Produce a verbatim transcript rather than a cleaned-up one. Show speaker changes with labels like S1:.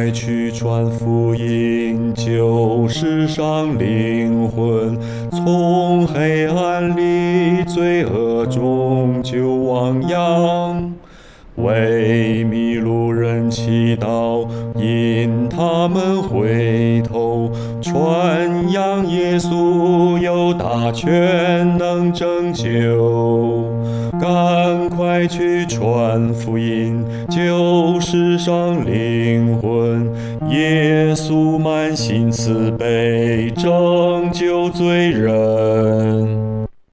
S1: 快去传福音，救世上灵魂，从黑暗里罪恶中救亡羊。为迷路人祈祷，因他们回头，传扬耶稣有大权能拯救。赶快去传福音，救世上灵魂，耶稣满心慈悲，拯救罪人。